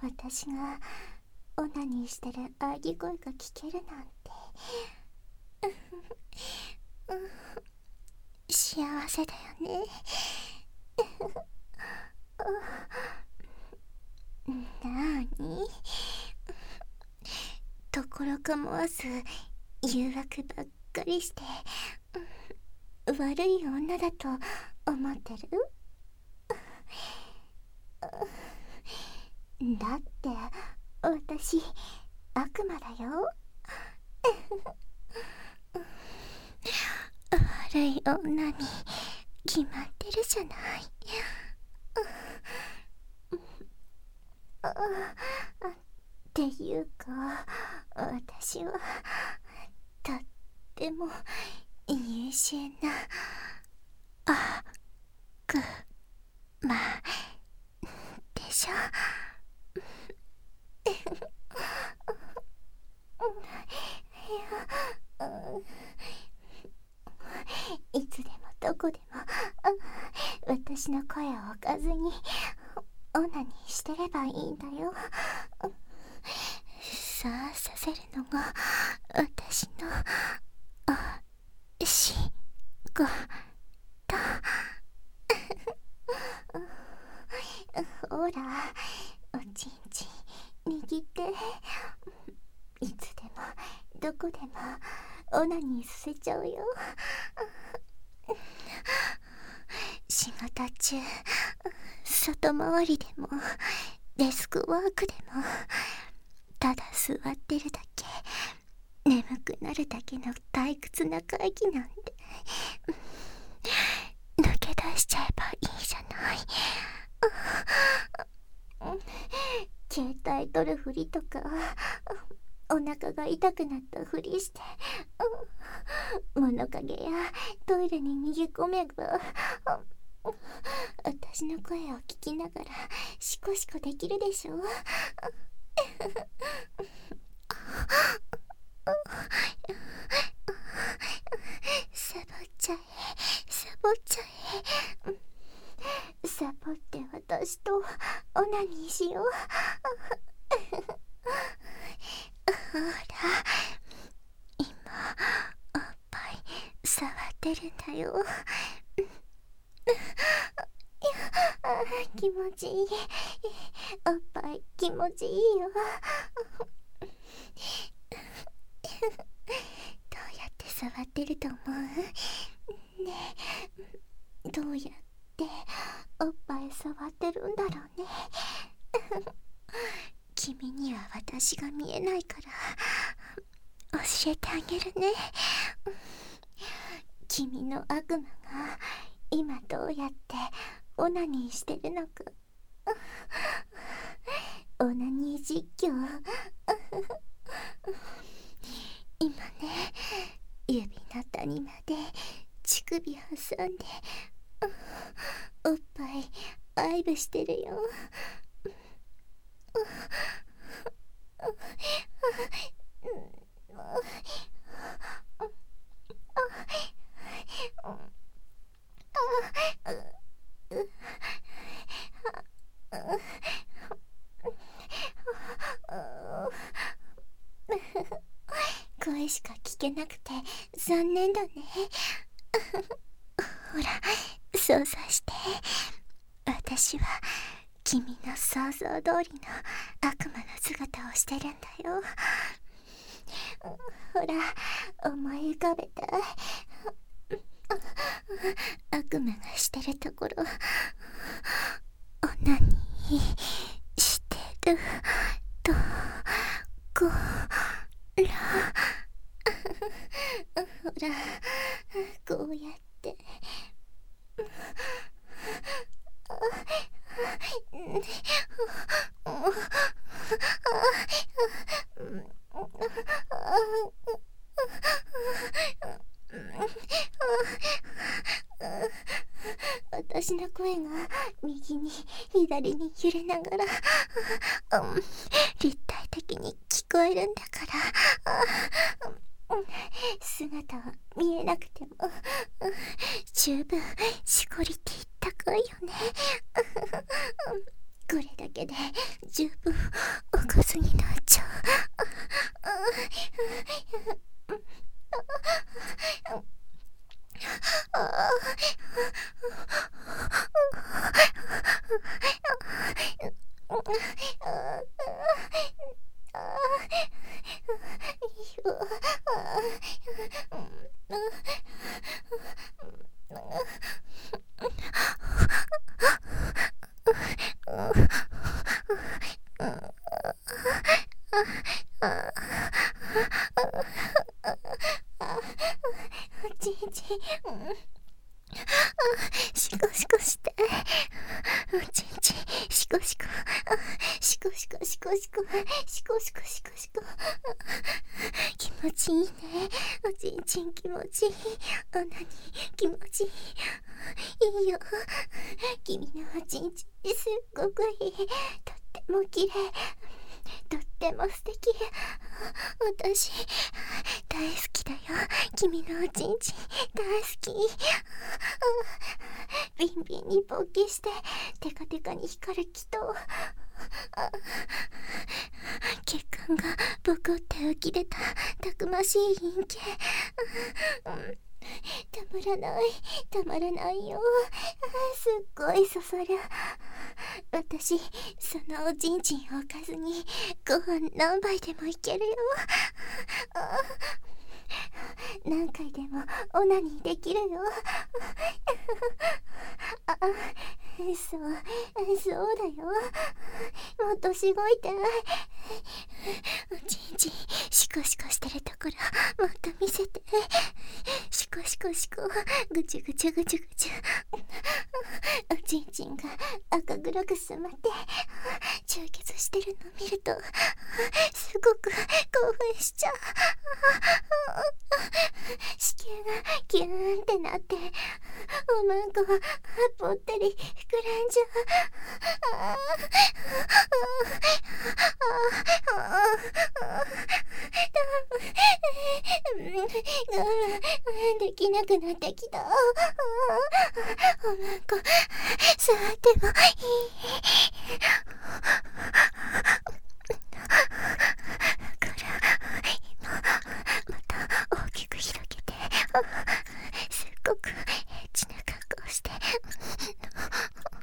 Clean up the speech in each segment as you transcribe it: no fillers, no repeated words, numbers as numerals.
私がオナニーしてる喘ぎ声が聞けるなんて幸せだよね。なーに、ところ構わず誘惑ばっかりして悪い女だと思ってる？だって私悪魔だよ。悪い女に決まってるじゃない。っていうか私はとっても優秀な悪魔でしょ。いつでもどこでも私の声を置かずにオナニーしてればいいんだよ。さあさせるのが私の仕事。ほらおちんちん握って、いつでもどこでもオナニーさせちゃうよ。仕事中、外回りでもデスクワークでも、ただ座ってるだけ、眠くなるだけの退屈な会議なんて抜け出しちゃえばいいじゃない。携帯取るふりとか、お腹が痛くなったふりして、物陰やトイレに逃げ込めば私の声を聞きながらシコシコできるでしょ。サボっちゃえ、サボっちゃえ。サボって私とオナニーしよう。ほら、今おっぱい触ってるんだよ。気持ちいい。おっぱい気持ちいいよ。どうやって触ってると思う？ねえ、どうやっておっぱい触ってるんだろうね。君には私が見えないから教えてあげるね。君の悪魔が今どうやってオナニーしてるのか。オナニー実況。今ね、指の谷まで乳首挟んでおっぱい愛撫してるよ。声しか聞けなくて残念だね。ほら、操作して。私は君の想像通りの悪魔の姿をしてるんだよ。ほら、思い浮かべた。悪魔がしてるところ、オナニーしてるところ。ほら、こうやって私の声が右に左に揺れながら立体的に聞こえるんだから、姿は見えなくても十分しこりティ高いよね。 これだけで十分おかずになっちゃう。おちんちん、シコシコしたい。おちんちん、シコシコ、シコシコシコシコ、シコシコシコシコ。気持ちいいね。おちんちん気持ちいい。オナニー気持ちいい。いいよ。君のおちんちんすっごくいい。とっても綺麗。とっても素敵。私大好きだよ。君のおちんちん大好き。ビンビンに勃起してテカテカに光る気と血管がボコって浮き出たたくましい陰茎。たまらないたまらないよ。すっごいそそる。私そのおちんちんをおかずにご飯何杯でもいけるよ。何回でもオナニーできるよ。そうだよ。もっとしごいて。おちんちんシコシコしてるところもっと見せて。シコシコシコ、ぐちゅぐちゅぐちゅぐちゅ。おちんちんが赤黒く染まって充血してるの見るとすごく興奮しちゃう。子宮がキューンってなっておまんこがぽったり膨らんじゃう。できなくなってきた。おまんこ触ってもいい？また大きく広げてすっごくエッチな格好しておまん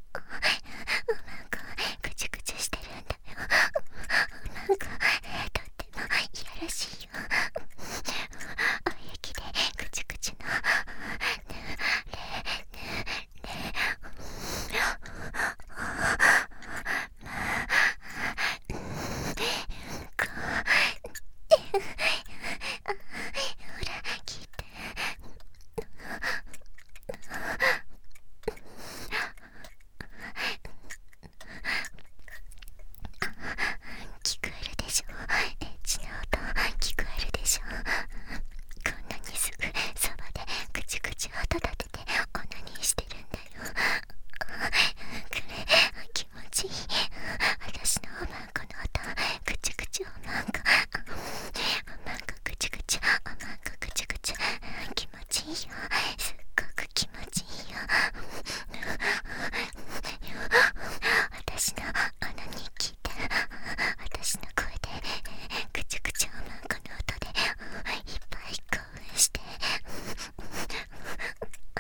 こぐちゅぐちゅしてるんだよ。おまんことってもいやらしいよ。おやきでぐちゅぐちゅの聞こえるでしょ。エッチな音聞こえるでしょ。こんなにすぐそばでぐちぐち音立ててオナニーしてるんだよ。これ気持ちいい。私のおまんこの音ぐちぐちおまんこおまんこぐちぐちおまんこぐちぐち気持ちいいよ。すっごく気持ちいいよ。私のオナニー聞いて私の声でぐちぐちおまんこの音でいっぱい興奮して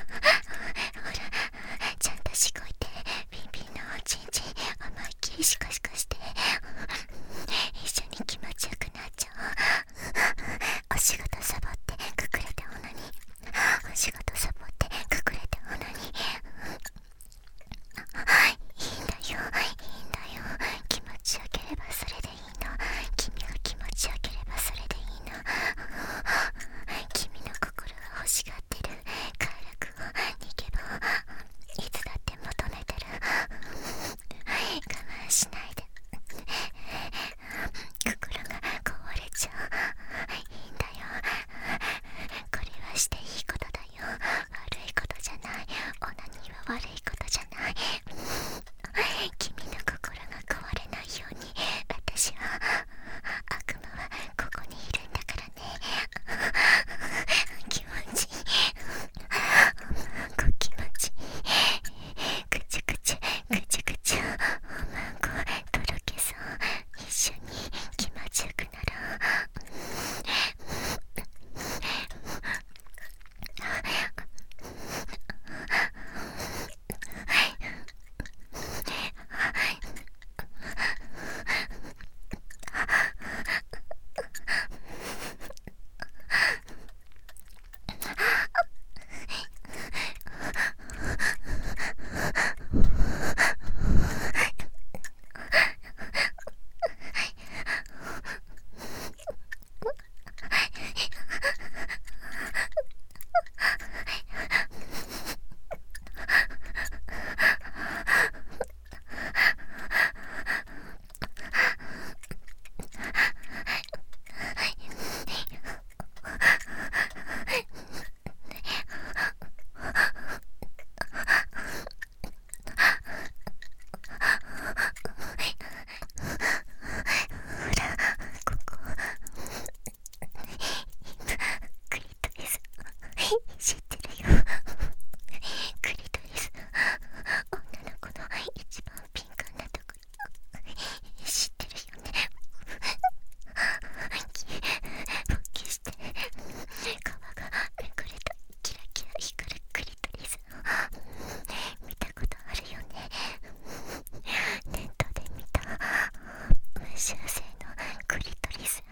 修正のクリトリス、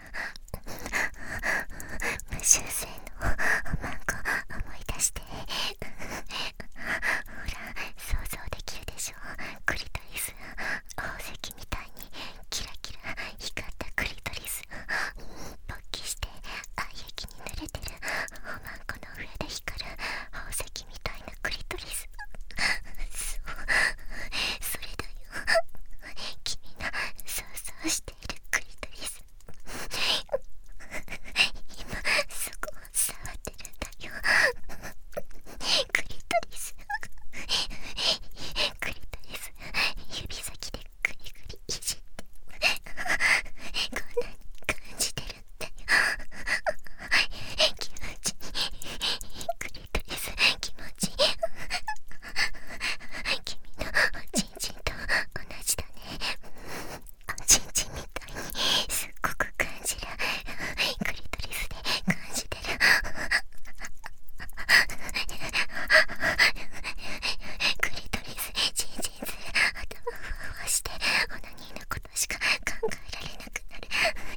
無修正のおまんこ思い出して、ほら想像できるでしょ。クリトリス、宝石みたいにキラキラ光ったクリトリス、勃起して愛液に濡れてるおまんこの上で光る宝石みたいなクリトリス。そう、それだよ、君の想像しているクリトリス。今そこを触ってるんだよ、クリトリス。クリトリス、指先でグリグリいじって、こんなに感じてるんだよ。気持ちいい、クリトリス気持ちいい。君のおちんちんと同じだね。おちんちんみたいにすっごく感じる。クリトリスで感じてる。クリトリスチンチンする、頭ふわふわしてオナニーのことしか考えられなくなる。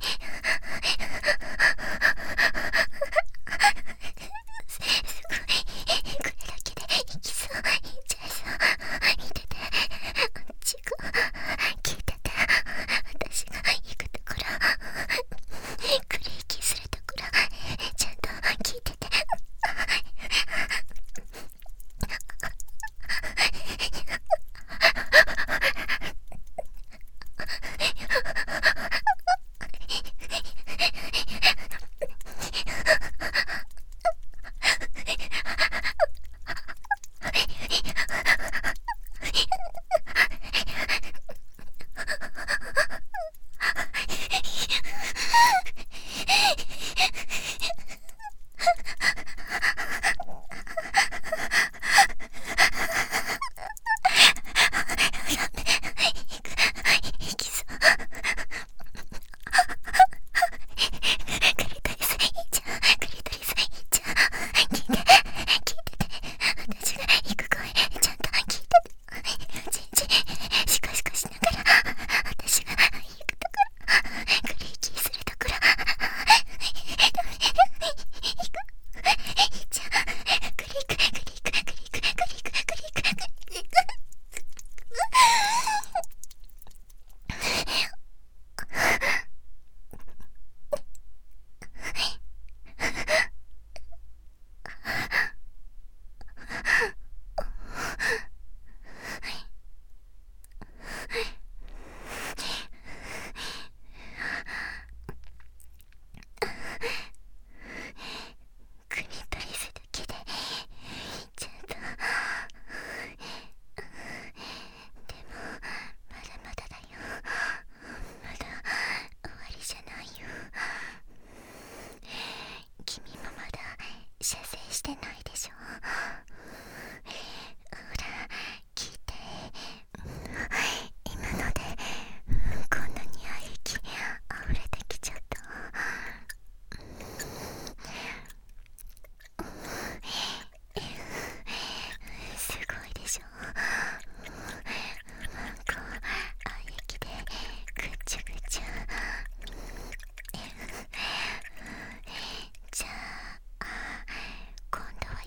すごい、これだけでいきそう、いっちゃいそう。見てて、チコ、聞いてて、私が行くところ、クリーキーするところ、ちゃんと聞いてて。いきそう。クリトリスいっちゃう、クリトリスいっちゃう。聞いて、聞いてて、私が行く声ちゃんと聞いてて。ちんちんシコシコしながら、私が行くところ、クリーキーするところ、行く、いっちゃう。クリククリククリククリククリククリク。クリトリスだけでいっちゃった。でもまだまだだよ、まだ終わりじゃないよ。君もまだ射精してないでしょ。ほら聞いて、今のでこんなに愛液溢れてきちゃった。すごいでしょ。なんか愛液でぐちゃぐちゃ。じゃあ今度は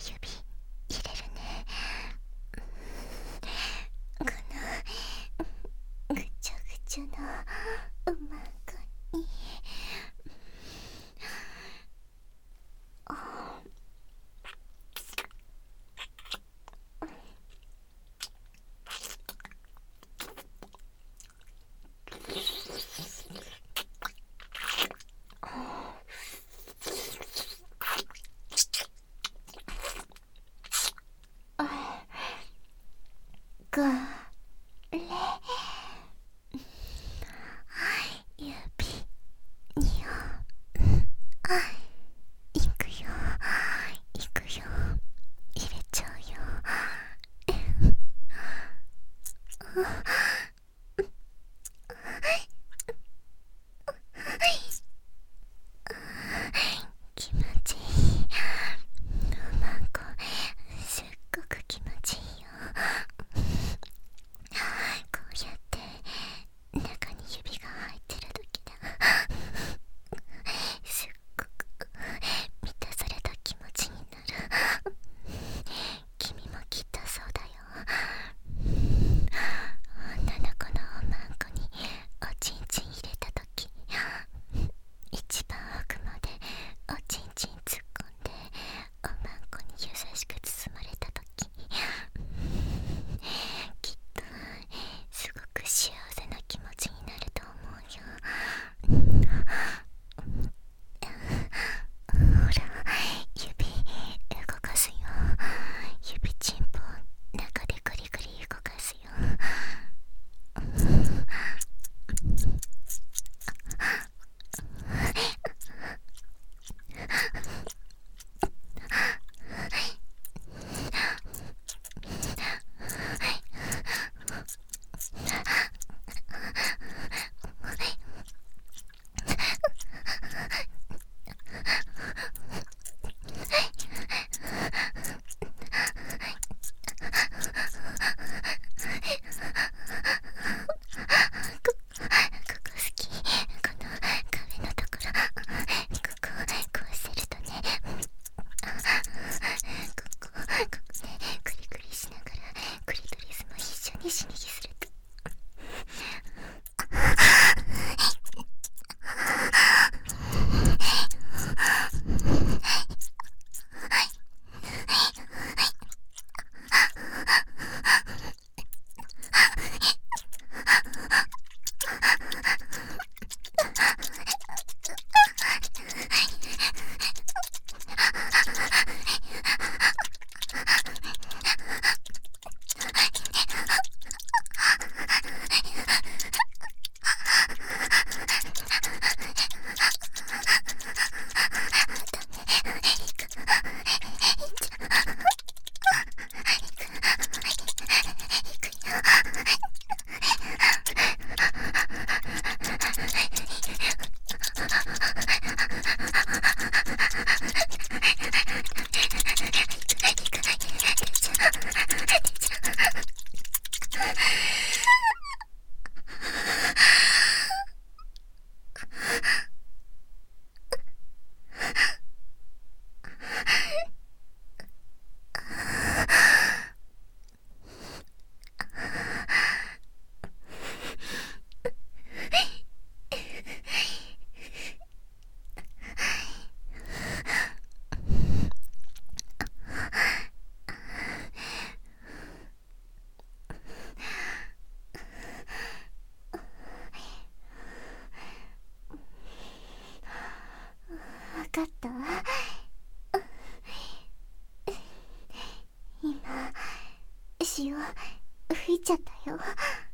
ちゃったよ。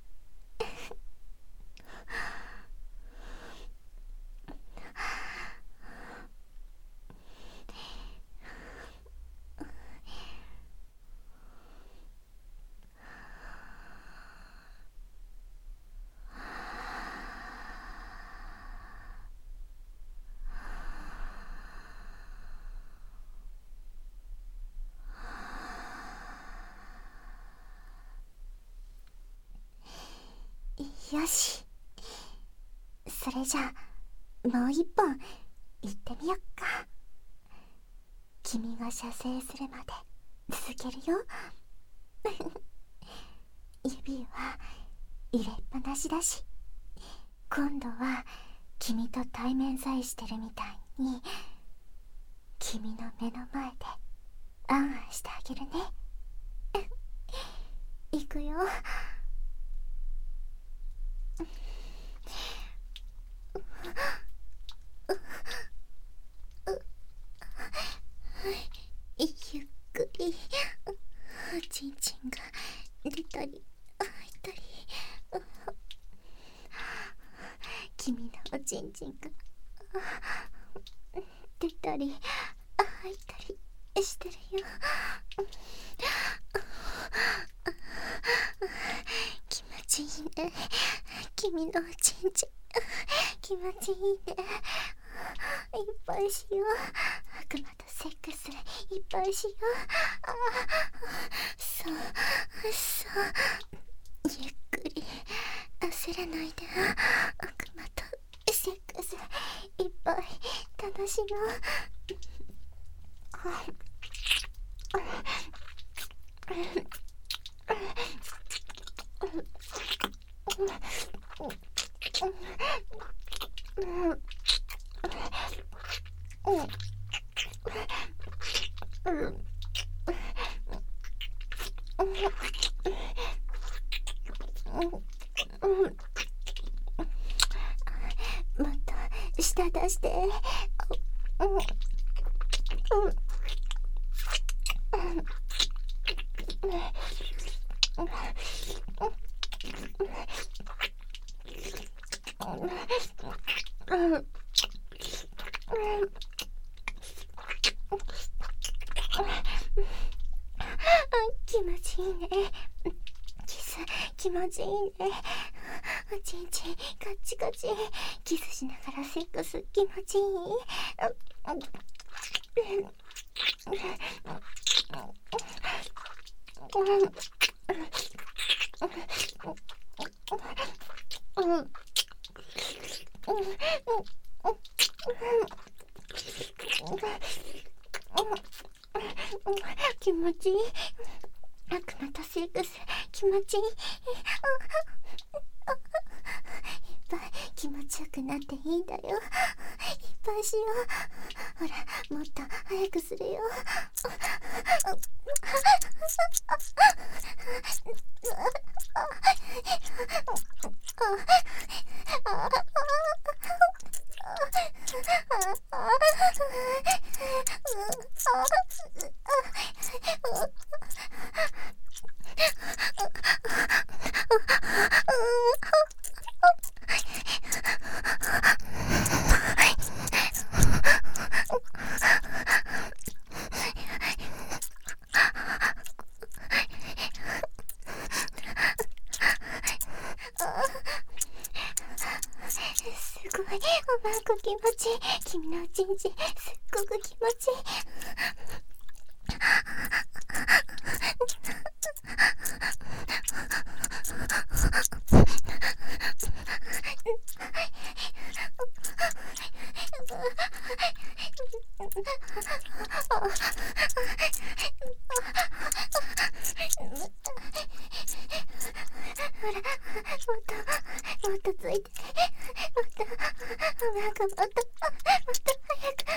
よし、それじゃあもう一本行ってみよっか。君が射精するまで続けるよ。指は入れっぱなしだし、今度は君と対面さえしてるみたいに君の目の前であんあんしてあげるね。いくよ。ゆっくりおちんちんが出たり入ったり、君のおちんちんが出たり入ったりしてるよ。気持ちいいね。君のおちんちん気持ちいいね。いっぱいしよう。悪魔とセックスいっぱいしよう。そうゆっくり焦らないで。悪魔とセックスいっぱい楽しもう。もっと舌出して。気持ちいいね。キス気持ちいいね。おちんちんカッチカチ。キスしながらセックス気持ちいい。気持ちいい。悪魔とセックス気持ちいい。いっぱい気持ちよくなっていいんだよ。いっぱいしよう。ほらもっと早くするよ。すごい、おまんこ気持ちいい。君のおちんちんすっごく気持ちいい。ほら、もっとついて。もっと、なんかもっと早く。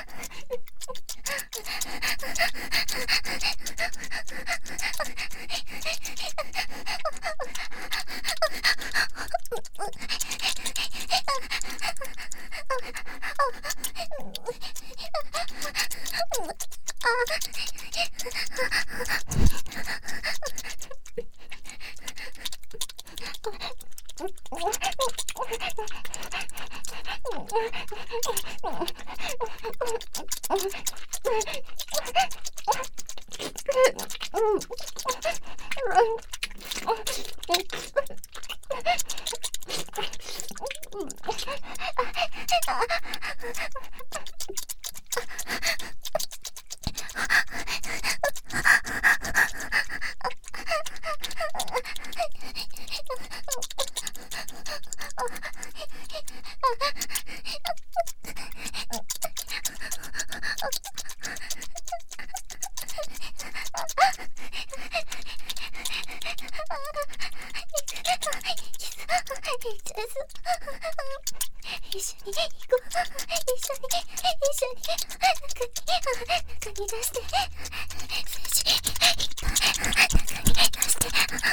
一緒に行こう。一緒に中に出して精子いっぱい中に出して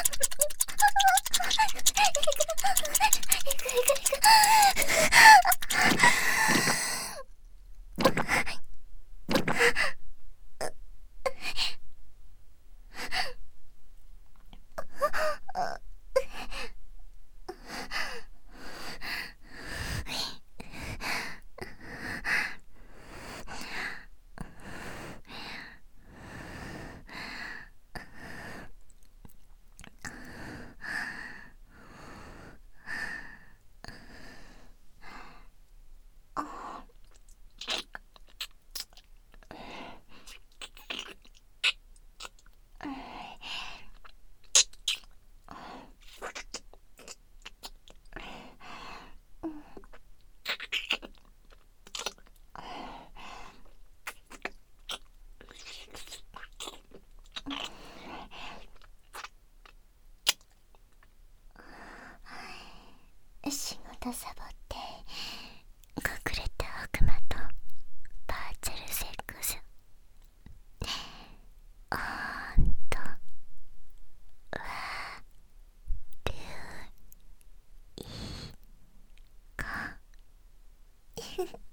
仕事サボって隠れた悪魔とバーチャルセックスほんと悪いか